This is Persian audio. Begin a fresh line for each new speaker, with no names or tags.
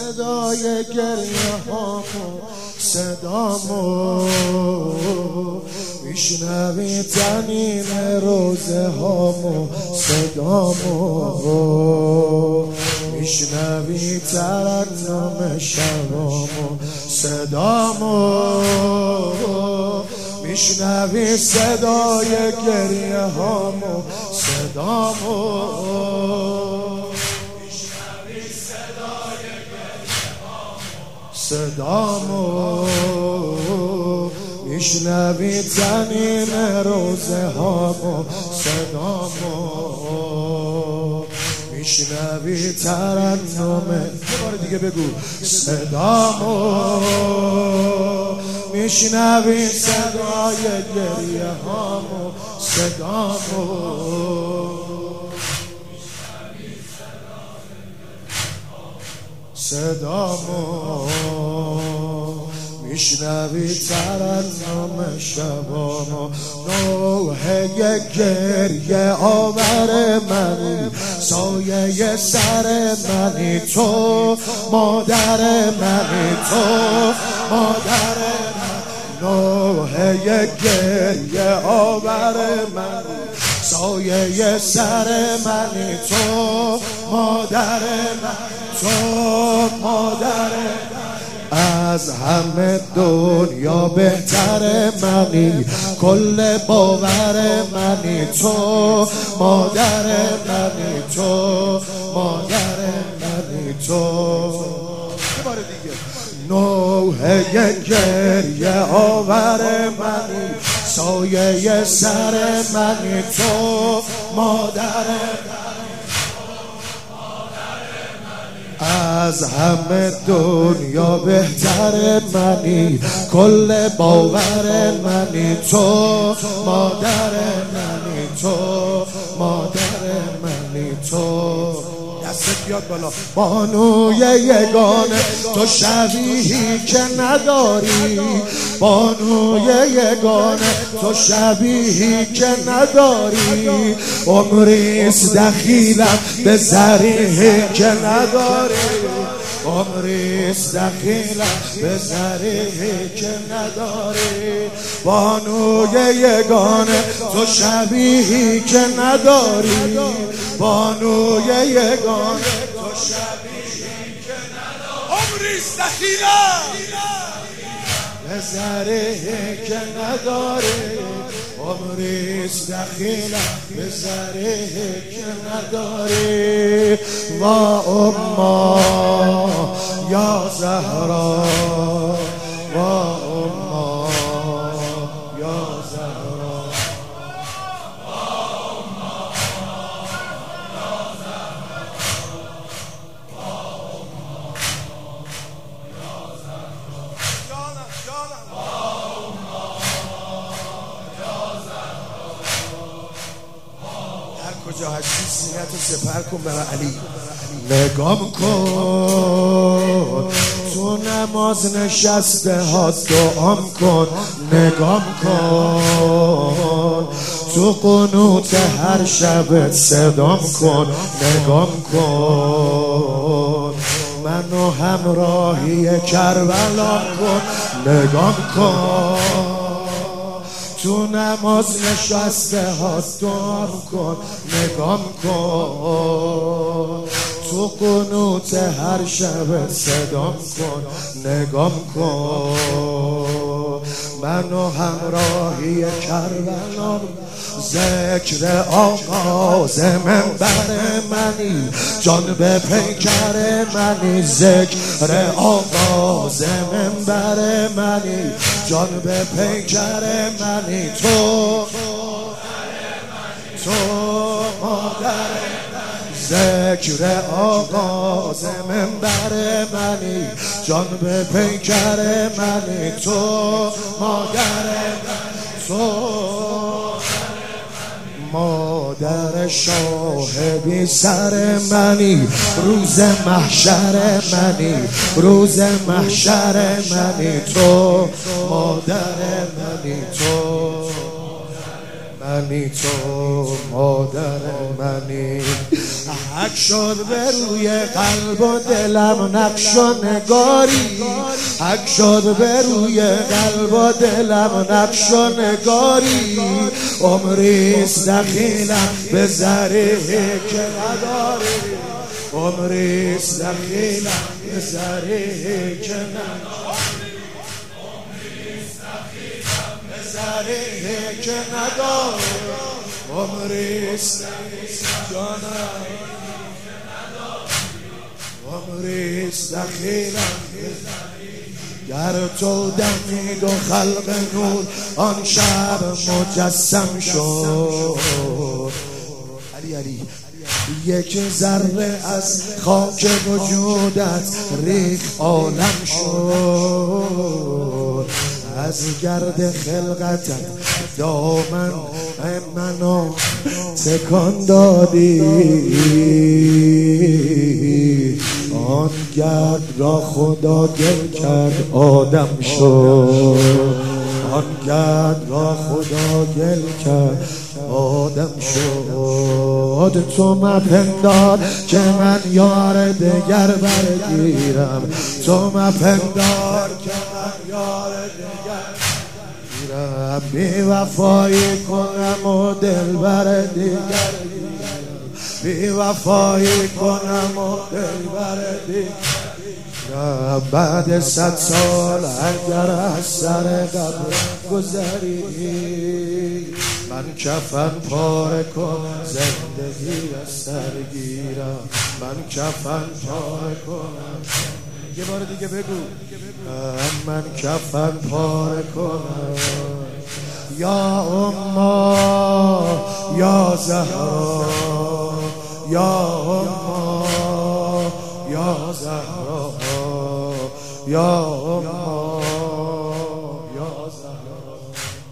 صدای گریه هامو صدامو میشنوی تنین روزه هامو صدامو میشنوی ترنم شبامو صدامو میشنوی صدای گریه هامو صدامو صدامو میشنوی تنین روزه هامو صدامو میشنوی ترنم یه بار دیگه بگو صدامو میشنوی صدای گریه هامو صدامو صدامو میشنوی ترنم شبامو نوحه گریه آور منی سایه سر منی تو مادر منی تو مادر منی نوحه گریه آور منی سایه سر منی تو مادر منی تو مادر از همه دنیا بهتر منی کل باور منی تو مادر منی تو مادر منی تو یه بار دیگه نوحه گریه آور منی سایه سر منی تو مادر از همه دنیا بهتر منی کل باور منی تو مادر منی تو مادر منی تو دستت بیاد بالا بانوی یگانه تو شبیهی که نداری بانوی یگانه تو شبیهی که نداری عمریست دخیلم به زریحی که نداری عمریست دخیلم به زریحی که نداری بانوی یگانه تو شبیهی که نداری بانوی یگانه تو شبیهی که نداری عمریست دخیلم به زریحی که نداری عمریست دخیلم به زریحی که نداری و اما یا زهرا و اما یا زهرا کجا هستی سینه‌تو سپر کن برای علی نگام کن تو نماز نشسته ها دعام کن نگام کن تو قنوت هر شب صدام کن نگام کن منو همراهی کربلا کن نگام کن تو نماز نشسته ها دعام کن نگام کن تو قنوت هر شب صدام کن نگام کن منو همراهی کربلا ذکر آغاز منبر منی جان به پیکر منی ذکر آغاز منبر منی جان به پیکر منی تو مادر ذکر آغاز منبر منی جان به پیکر منی تو مادر تو مادر شاه بی سر منی روز محشر منی روز محشر منی تو مادر منی تو منی تو مادر منی حک شد به روی قلب و دلم نقش و نگاری، حک شد به روی قلب و دلم نقش و نگاری. عمریست دخیلم به زره که نداری، عمریست دخیلم به زره که نداری، عمریست دخیلم به زره که نداری، عمریست جانم، عمریست دخیلم گر تو دمید و خلق نور آن شب مجسم شد. علی یک ذره از خاک وجودت ریخ عالم شد، از گرد خلقتت دامن منو تکان دادی، آن گرد را خدا گل کرد آدم شد، آن گرد را خدا گل کرد آدم شد. تو مپندار که من یار دگر برگیرم، تو مپندار که من یار دگر برگیرم، بی وفایی کنم و دل بر دیگر گیرم، بی وفایی کنم و دل بر دیگر. بعد 100 سال اگر از سر قبر گذری، من کفن پاره کنم زندگی از سر گیرم، من کفن پاره کنم. یه بار دیگه بگو. من کفن پاره کنم یا اما یا زهرا، یا اما یا زهرا، یا اما یا زهرا.